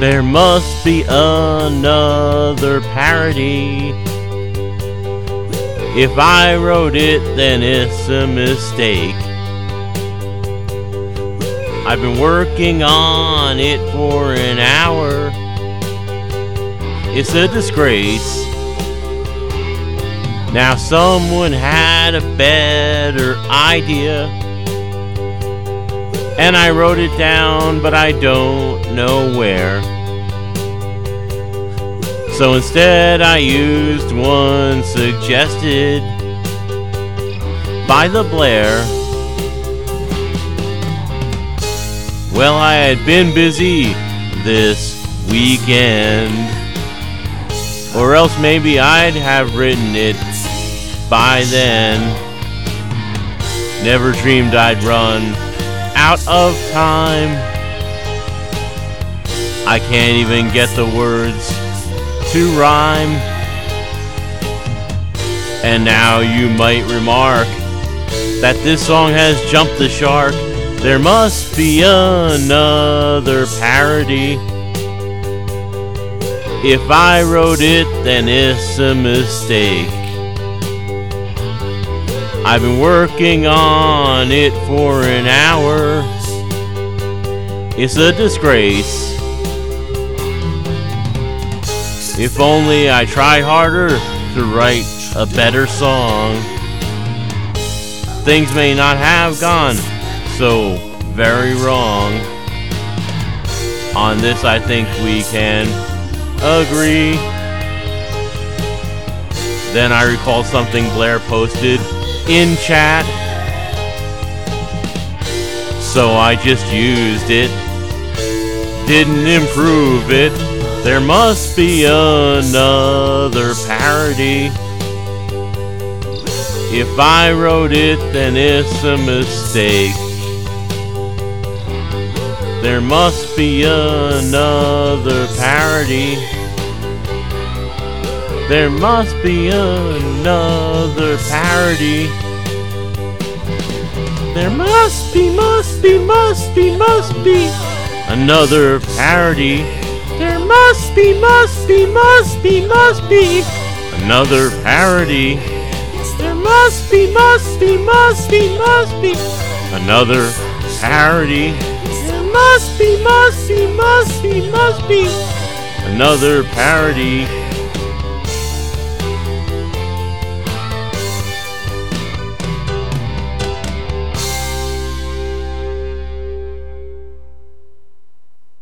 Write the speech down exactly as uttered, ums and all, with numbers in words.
There must be another parody. If I wrote it, then it's a mistake. I've been working on it for an hour. It's a disgrace. Now someone had a better idea, and I wrote it down, but I don't know where. So instead I used one suggested by the Blair. Well, I had been busy this weekend, or else maybe I'd have written it by then. Never dreamed I'd run out of time. I can't even get the words to rhyme. And now you might remark that this song has jumped the shark. There must be another parody. If I wrote it, then it's a mistake. I've been working on it for an hour. It's a disgrace. If only I tried harder to write a better song, things may not have gone so very wrong. On this I think we can agree. Then I recall something Blair posted in chat, so I just used it. Didn't improve it. There must be another parody. If I wrote it, then it's a mistake. There must be another parody. There must be another parody. There must be, must be, must be, must be another parody. There must be, must be, must be, must be another parody. There must be, must be, must be, must be another parody. There must be, must be, must be, must be another parody.